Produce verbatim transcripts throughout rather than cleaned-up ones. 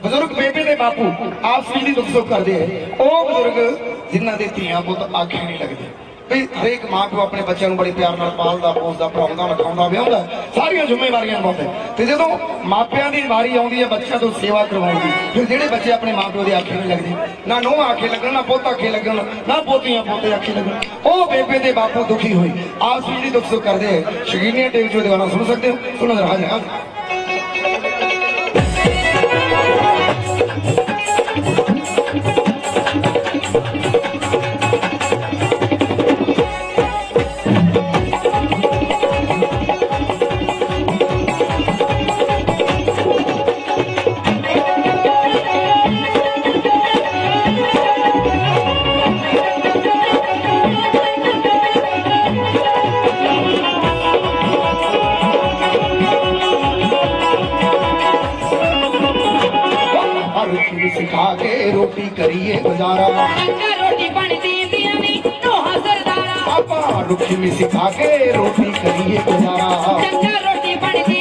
बजुर्ग बेबे दे बापू आपस में दुख सुख करते हैं। वह बजुर्ग जिन्हों के धियां पुत आखे नहीं लगते भी हरेक माँ प्यो अपने बच्चों को बड़े प्यार नाल पालदा पोसदा पढ़ाउंदा लिखाउंदा विआहुंदा सारियां जिम्मेवारियां निभाउंदा ते जदों मापियां दी वारी आउंदी है बच्चों तो सेवा करवाउण दी फिर जिहड़े बच्चे अपने माँ प्यो दे आखे नहीं लगदे ना नूंह आखे लगन ना पुत्त आखे लगन ना पोतियां पोते आखे लगन ਉਹ बेबे दे बापू दुखी हुई आपस में दुख सुख करते हैं। शकीनिया टेक जो गाना सुन सकते हो सुनो जरा हाजिर सिखा के रोटी करिए गुजारा रोटी बनती आपा रुखी में सिखा के रोटी करिए गुजारा रोटी बनती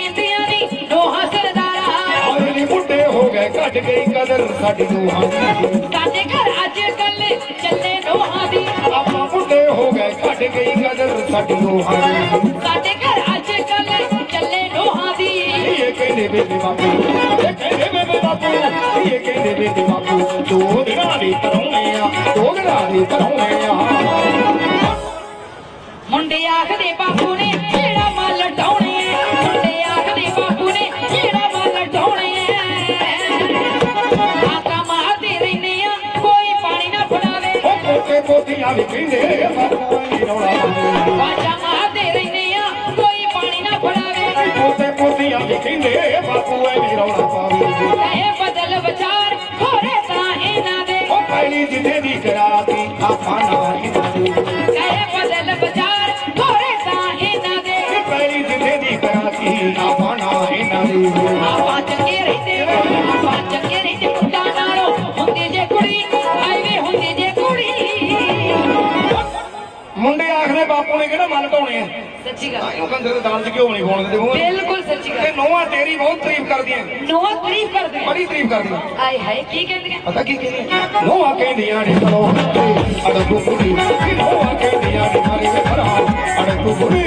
बुढ़े हो गए कट गई कदर साडी नूहां दी घर अज कल चले नूहां दी आपा बुढ़े हो गए कट गई कदर साडी नूहां दी घर अज कल चले नूहां दी ये कहने बेबे बापू ये कहने बेबे बापू ये कहने बेबे बापू दो दिना दी कराउने आ दो दिना दी कराउने आ मुंडे आखदे बापू ने जेड़ा मल ढाउणे मुंडे आखदे बापू ने जेड़ा मल ढाउणे आका मारदे रहने आ कोई पानी ना फड़ावे ओ पोते पोतियां भी कहंदे बापू नी रौला बाजा मारदे रहने आ कोई पानी ना फड़ावे पोते पोतियां भी कहंदे बापू नी रौला पावे ए बदल विचार खोरे ता इना दे ओ पहली जिने दी कराती आपा ना इना दे ए बदल विचार खोरे ता इना दे पहली जिने दी कराती आपा ना इना दे आपा चंगे रहते आपा चंगे रहते मुंडा नालो हुंदी जे कुड़ी आई वे हुंदी जे कुड़ी मुंडे आखने बापू ने कहना मन ढाउणे सच्ची गल आयो कंजर दे दाल च क्यों नहीं खाण दे बिल्कुल सच्ची गल ते नोआ तेरी बहुत तारीफ करदी है नोआ तारीफ करदी है बड़ी तारीफ करदी है आए हाय की कहंदी पता की कहंदी नोआ कहंदियां ने चलो अड़कू कुड़ी नोआ कहंदियां ने मारी में भरा अड़कू कुड़ी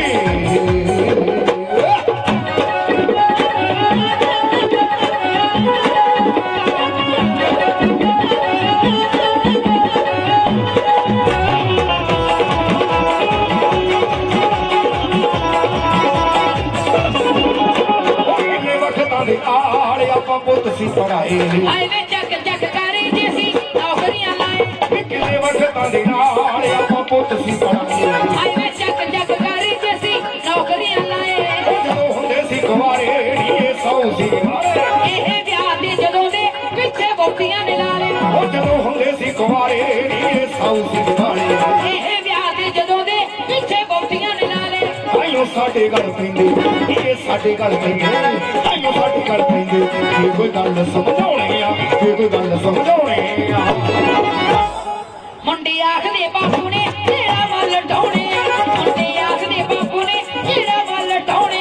पुत सी पढ़ाए आए वे जग जग करे जैसी नौकरियां लाए किने वखतां दे नाल आपां पुत सी पढ़ाए आए वे जग जग करे जैसी नौकरियां लाए जदों हुंदे सी कुवारे नीए सौ सी वारे एह ब्याह दे जदों दे पिछे बोटियां ने लाले ओ जदों हुंदे सी कुवारे नीए सौ सी वारे एह ब्याह दे जदों दे पिछे बोटियां ने लाले आयो साडे गल पैंदे ये साडे गल पैंदे आयो साडे गल पैंदे ये कोई गल समझाउणे आ ये कोई गल समझाउणे आ मुंडे आखदे बापू ने जेड़ा मल ढाउणे मुंडे आखदे बापू ने जेड़ा मल ढाउणे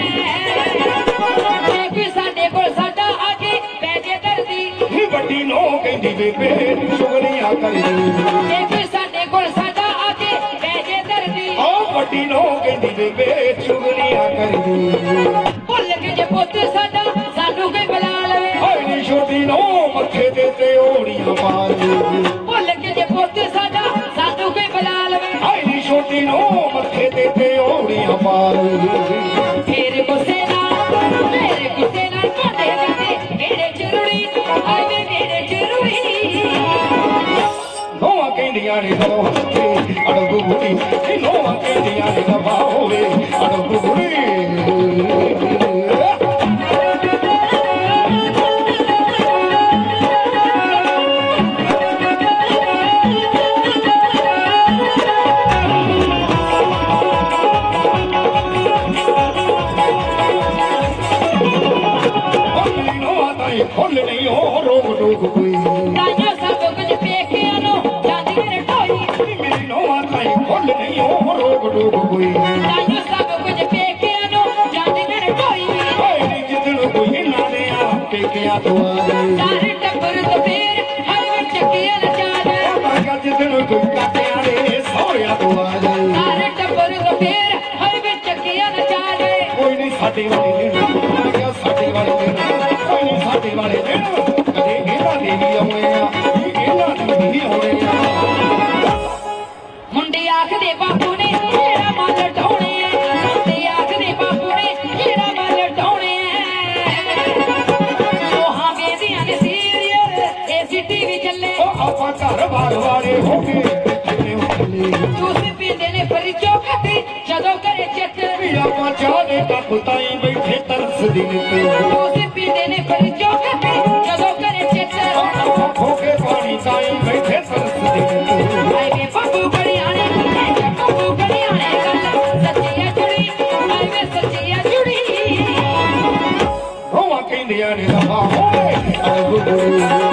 जे कोई साडे कोल साडा आके पै जे धरती वड्डी नो कहंदी बेबे चुगलियां करदी जे कोई साडे कोल साडा आके पै जे धरती ओ वड्डी नो कहंदी बेबे चुगलियां करदी भुल के जे पुੱਤ साडा सानू कोई बुला लवे ओए नी छोटी नो मथे ते ते ओड़ियां मार भुल के जे पुੱਤ साडा सानू कोई बुला लवे ओए नी छोटी नो मथे ते ते ओड़ियां मार फिर गुस्से नाल मेरे गुस्से नाल कोटे करदे मेरे चरुड़ी आए वे मेरे चरुड़ी नोआ कहंदियां ने दो अड़गू बुड़ी नोआ कहंदियां ने दबा होवे अड़गू बुड़ी खोल नहीं हो रोग रोग कोई ताइयो सब कुछ पेखिया नो जांदी मेरे ढोई मेरी नोआ ताई खोल नहीं हो रोग रोग कोई ताइयो सब कुछ पेखिया नो जांदी मेरे ढोई ओए जिदन कोई ना दे आपके ਪੇਕਿਆਂ ਤੋਂ ਆ ਗਏ ਸਾਰੇ ਟੱਬਰ ਤੋਂ ਫੇਰ ਹਰ ਵਿੱਚ ਚੱਕੀਆਂ ਨਚਾ ਮੈਂ ਕਿਹਾ ਜਿੱਦਣ ਕੋਈ ਕਾਟਿਆਂ ਦੇ ਸਹੁਰਿਆਂ ਤੋਂ ਆ ਗਏ ਸਾਰੇ ਟੱਬਰ ਤੋਂ ਫੇਰ ਹਰ ਵਿੱਚ ਚੱਕੀਆਂ ਨਚਾ ਕੋਈ ਨਹੀਂ ਸਾਡੇ ਵਾਲੇ ਦਿਨ ਮੈਂ ਕਿਹਾ ਸਾਡੇ ਵਾਲੇ ਦਿਨ ਕੋਈ ਨਹੀਂ ਸਾਡੇ ਵਾਲੇ ਦਿਨ ਕਦੇ ਇਹਨਾਂ ਦੇ ਵੀ ਆਉਣੇ ਆ ਇਹਨਾਂ ਦੇ ਵੀ ਆਉਣੇ ਆ ਮੁੰਡੇ ਆਖਦੇ ਬਾਪੂ ਨੇ ਹੀਰਾ ਮਾਲ ਢਾਉਣੇ ਆ ਮੁੰਡੇ ਆਖਦੇ ਬਾਪੂ ਨੇ ਹੀਰਾ ਮਾਲ ਢਾਉਣੇ ਆ ਦੋਹਾਂ ਬੇਦੀਆਂ ਦੇ ਸੀਰੀਅਲ ਏਸੀ ਟੀਵੀ ਚੱਲੇ ਉਹ ਆਪਾਂ ਘਰ ਬਾਰ ਵਾਲੇ ਹੋ ਕੇ ਕਿੰਨੇ ਹੁੰਦੇ ਜੂਸ ਪੀਂਦੇ ਨੇ ਫਰੀ ਚੌਕਤੀ ਜਦੋਂ ਘਰੇ ਚਿੱਤ ਵੀ ਆਪਾਂ ਚਾਹ ਦੇ ਕੱਪ ਤਾਈਂ ਬੈਠੇ ਤਰਸਦੀ ਨੇ ਜੂਸ ਪੀਂਦੇ ਨੇ ਫਰੀ ਚੌਕਤੀ ਜਦੋਂ ਘਰੇ ਚਿੱਤ ਹੋ ਕੇ ਪਾਣੀ ਤਾਈਂ ਬੈਠੇ ਤਰਸਦੀ ਨੇ ਆਏ ਵੇ ਬਾਪੂ ਗੜਿਆਣੇ ਬਾਪੂ ਗੜਿਆਣੇ ਗੱਲ ਸੱਚੀ ਆ ਜੁੜੀ ਆਏ ਵੇ ਸੱਚੀ ਆ ਜੁੜੀ ਹੋਵਾਂ ਕਹਿੰਦੀਆਂ ਨੇ ਦਫਾ ਹੋਵੇ